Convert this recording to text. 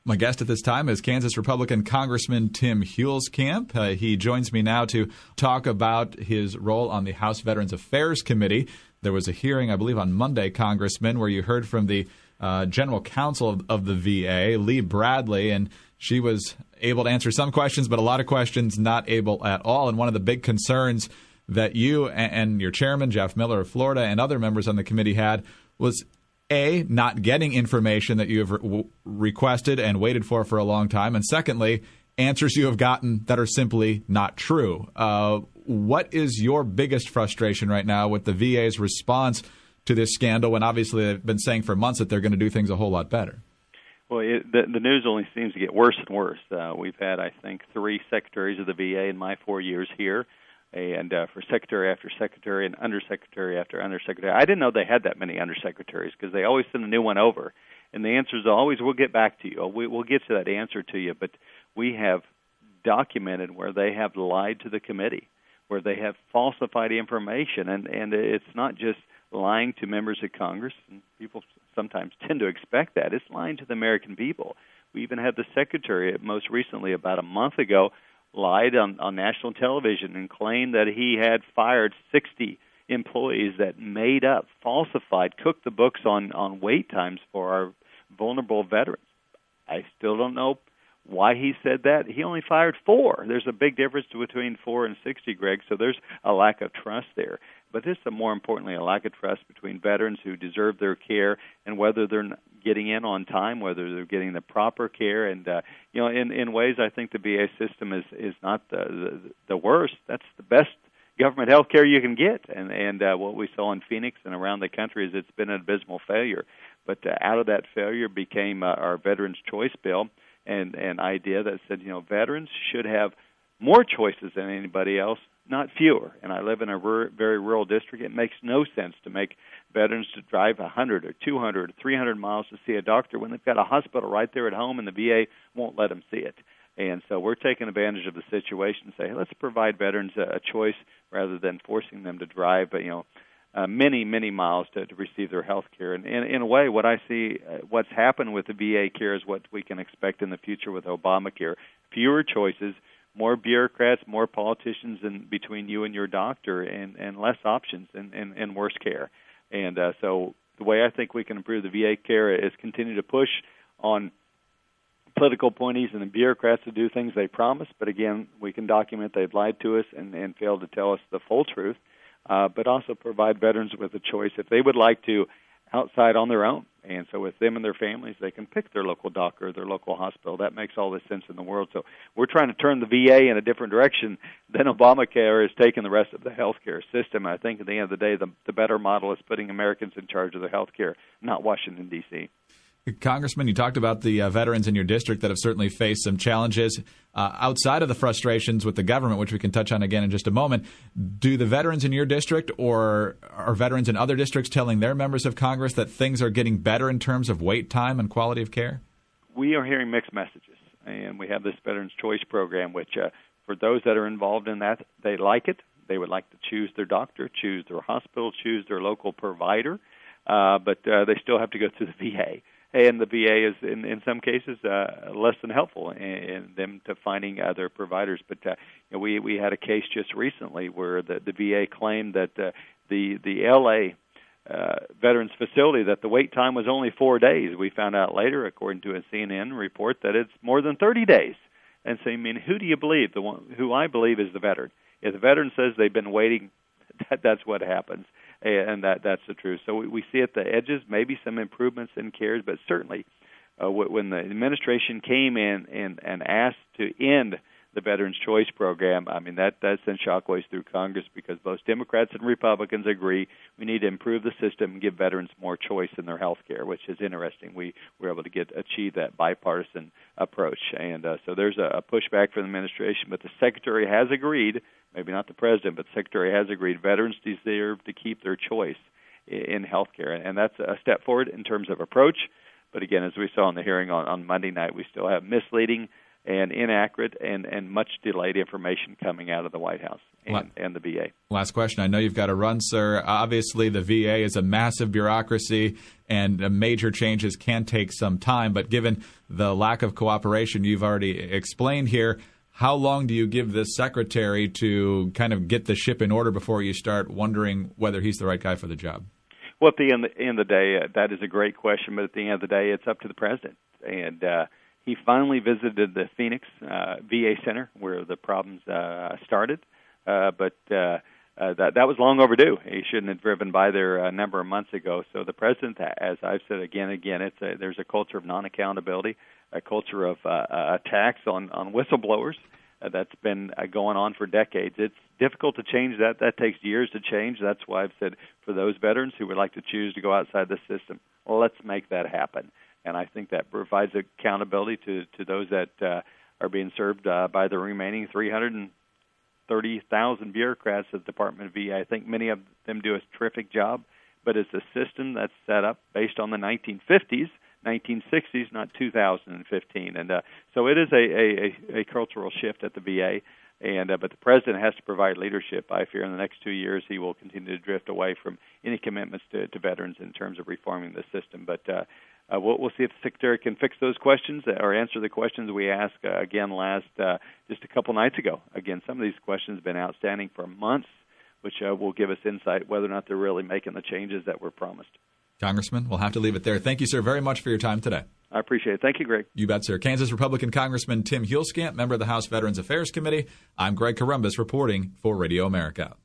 My guest at this time is Kansas Republican Congressman Tim Huelskamp. He joins me now to talk about his role on the House Veterans Affairs Committee. There was a hearing, I believe, on Monday, Congressman, where you heard from the General Counsel of the VA, Lee Bradley, and she was able to answer some questions, but a lot of questions not able at all. And one of the big concerns that you and your chairman, Jeff Miller of Florida, and other members on the committee had was A, not getting information that you have requested and waited for a long time, and secondly, answers you have gotten that are simply not true. What is your biggest frustration right now with the VA's response to this scandal when obviously they've been saying for months that they're going to do things a whole lot better? Well, the news only seems to get worse and worse. We've had, I think, 3 secretaries of the VA in my 4 years here, and for secretary after secretary and undersecretary after undersecretary. I didn't know they had that many undersecretaries because they always send a new one over. And the answer is always, we'll get back to you. We'll get to that answer to you. But we have documented where they have lied to the committee, where they have falsified information. And it's not just lying to members of Congress, and people sometimes tend to expect that. It's lying to the American people. We even had the secretary, most recently, about a month ago, lied on national television and claimed that he had fired 60 employees that made up, falsified, cooked the books on wait times for our vulnerable veterans. I still don't know why he said that. He only fired 4. There's a big difference between 4 and 60, Greg, so there's a lack of trust there. But this is, more importantly, a lack of trust between veterans who deserve their care and whether they're getting in on time, whether they're getting the proper care. And, in ways I think the VA system is not the worst. That's the best government health care you can get. And what we saw in Phoenix and around the country is it's been an abysmal failure. But out of that failure became our Veterans Choice Bill, and an idea that said, veterans should have more choices than anybody else, not fewer. And I live in a very rural district. It makes no sense to make veterans to drive 100 or 200 or 300 miles to see a doctor when they've got a hospital right there at home and the VA won't let them see it. And so we're taking advantage of the situation and say, hey, let's provide veterans a choice rather than forcing them to drive, many, many miles to receive their health care. And in a way, what I see, what's happened with the VA care is what we can expect in the future with Obamacare. Fewer choices, more bureaucrats, more politicians in between you and your doctor, and less options and worse care. And so the way I think we can improve the VA care is continue to push on political appointees and the bureaucrats to do things they promise. But again, we can document they've lied to us and failed to tell us the full truth. But also provide veterans with a choice if they would like to outside on their own. And so with them and their families, they can pick their local doctor or their local hospital. That makes all the sense in the world. So we're trying to turn the VA in a different direction than Obamacare has taken the rest of the health care system. I think at the end of the day, the better model is putting Americans in charge of their health care, not Washington, D.C. Congressman, you talked about the veterans in your district that have certainly faced some challenges outside of the frustrations with the government, which we can touch on again in just a moment. Do the veterans in your district or are veterans in other districts telling their members of Congress that things are getting better in terms of wait time and quality of care? We are hearing mixed messages, and we have this Veterans Choice Program, which for those that are involved in that, they like it. They would like to choose their doctor, choose their hospital, choose their local provider, but they still have to go through the VA. And the VA is, in some cases, less than helpful in them to finding their providers. But we had a case just recently where the VA claimed that the L.A. Veterans facility, that the wait time was only 4 days. We found out later, according to a CNN report, that it's more than 30 days. And so, who do you believe? The one who I believe is the veteran. If the veteran says they've been waiting, that's what happens. And that's the truth. So we see at the edges maybe some improvements in cares, but certainly when the administration came in and asked to end the Veterans Choice Program, that sent shockwaves through Congress because both Democrats and Republicans agree we need to improve the system and give veterans more choice in their health care, which is interesting. We were able to achieve that bipartisan approach. And so there's a pushback from the administration, but the Secretary has agreed, maybe not the President, but the Secretary has agreed veterans deserve to keep their choice in health care. And that's a step forward in terms of approach. But again, as we saw in the hearing on Monday night, we still have misleading and inaccurate and much delayed information coming out of the White House and the VA. Last question. I know you've got to run, sir. Obviously, the VA is a massive bureaucracy, and major changes can take some time. But given the lack of cooperation you've already explained here, how long do you give this secretary to kind of get the ship in order before you start wondering whether he's the right guy for the job? Well, at the end of the day, that is a great question, but at the end of the day, it's up to the president. And he finally visited the Phoenix VA Center where the problems started, but that was long overdue. He shouldn't have driven by there a number of months ago. So the president, as I've said again and again, there's a culture of non-accountability, a culture of attacks on whistleblowers that's been going on for decades. It's difficult to change that. That takes years to change. That's why I've said for those veterans who would like to choose to go outside the system, well, let's make that happen. And I think that provides accountability to those that are being served by the remaining 330,000 bureaucrats at the Department of VA. I think many of them do a terrific job, but it's a system that's set up based on the 1950s, 1960s, not 2015. And so it is a cultural shift at the VA. But the president has to provide leadership. I fear in the next 2 years he will continue to drift away from any commitments to veterans in terms of reforming the system. But we'll see if the secretary can fix those questions or answer the questions we asked again just a couple nights ago. Again, some of these questions have been outstanding for months, which will give us insight whether or not they're really making the changes that were promised. Congressman, we'll have to leave it there. Thank you, sir, very much for your time today. I appreciate it. Thank you, Greg. You bet, sir. Kansas Republican Congressman Tim Huelskamp, member of the House Veterans Affairs Committee. I'm Greg Corombos reporting for Radio America.